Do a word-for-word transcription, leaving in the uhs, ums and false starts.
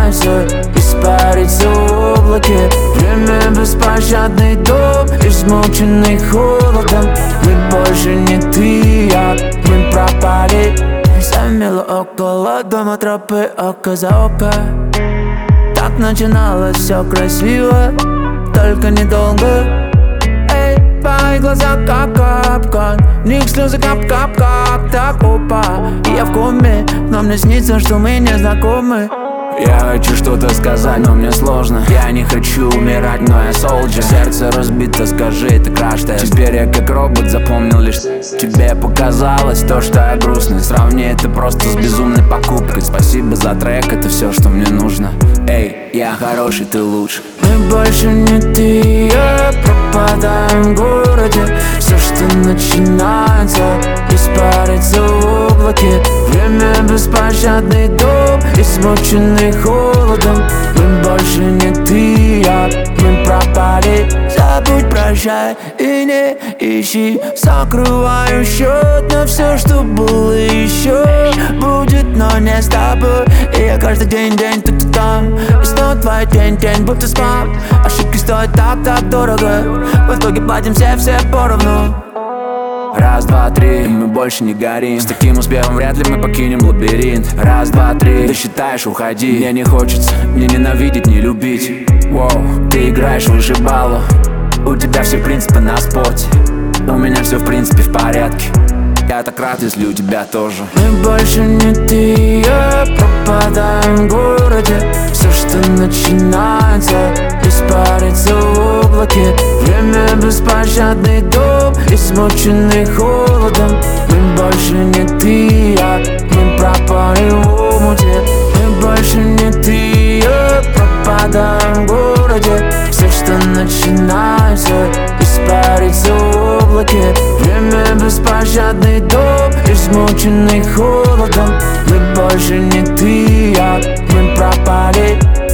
начинается, испарится в облаке. Время беспощадный дом, измученный холодом. Мы больше не ты и я, мы пропали. Замело около дома тропы, око за око. Так начиналось все красиво, только недолго. Эй, твои глаза как капкан, в них слезы кап-кап-кап. Так, опа, я в коме, но мне снится, что мы не знакомы. Я хочу что-то сказать, но мне сложно. Я не хочу умирать, но я солджер. Сердце разбито, скажи, ты краш-тест. Теперь я как робот запомнил лишь тебе показалось то, что я грустный. Сравни это просто с безумной покупкой. Спасибо за трек, это все, что мне нужно. Эй, я хороший, ты лучше. Мы больше не ты и я, пропадаем в городе. Все, что начинается, испарится в облаке. Время беспощадный дом, измученный холодом. Мы больше не ты и я, мы пропали. Забудь, прощай и не ищи. Закрываю счет на все, что было еще. Будет, но не с тобой. И я каждый день, день тут и там. И снова твой день, день будто спам. Ошибки стоят так, так дорого. В итоге платим все, все поровну. Раз, два, три, и мы больше не горим. С таким успехом вряд ли мы покинем лабиринт. Раз, два, три, ты считаешь, уходи. Мне не хочется не ненавидеть, не любить. Воу, ты играешь в вышибалу. У тебя все принципы на споте. У меня все в принципе в порядке. Я так рад, если у тебя тоже. Мы больше не ты и я, пропадаем в городе. Все, что начинается, испарится в облаке. Время беспощадный дом, измученный холодом. Мы больше не ты и я, мы пропали в омуте. Мы больше не ты и я, пропадаем в городе. Все, что начинается, испарится в облаке. Время беспощадный дом, измученный холодом. Мы больше не ты и я, мы пропали.